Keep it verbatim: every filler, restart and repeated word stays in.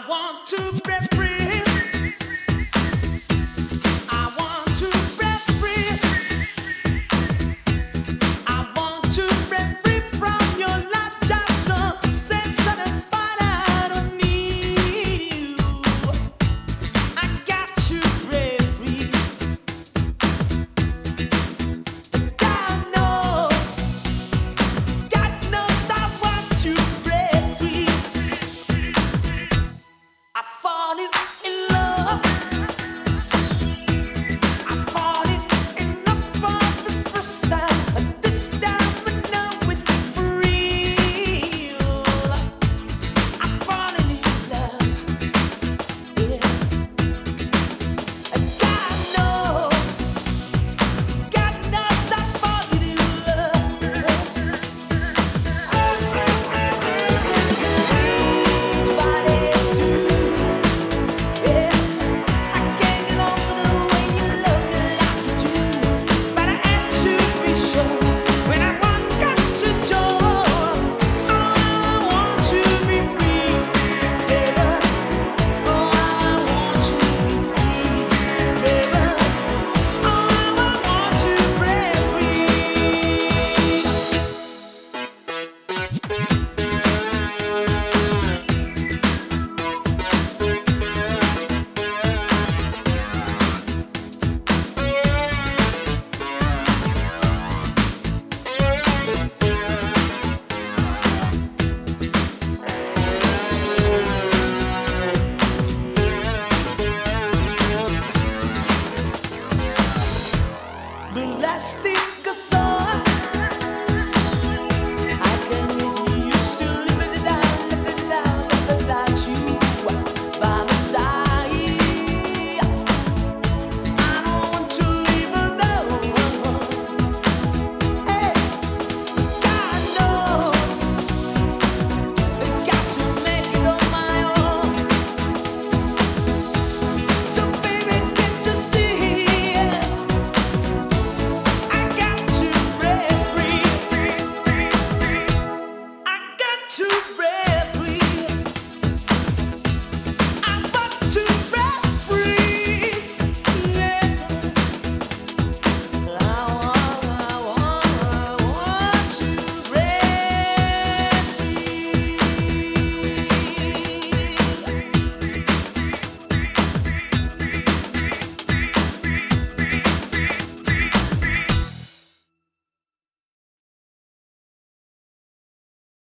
want to break free. I want to break free. I want to break free from your love. Just so say satisfied. I don't need you. I got to break free. God knows, God knows I want to break free. I fall in love. I fall in love for the first time, but this time I know it's real. I fall in love, yeah. And God knows, God knows I fall in love. Bodies do, yeah. I can't get over the way you love me like you do, but I had to be sure when I walk out your door. Oh, I want to be free, baby. Oh, I want to be free, baby. Oh, I want to break the last thing I saw.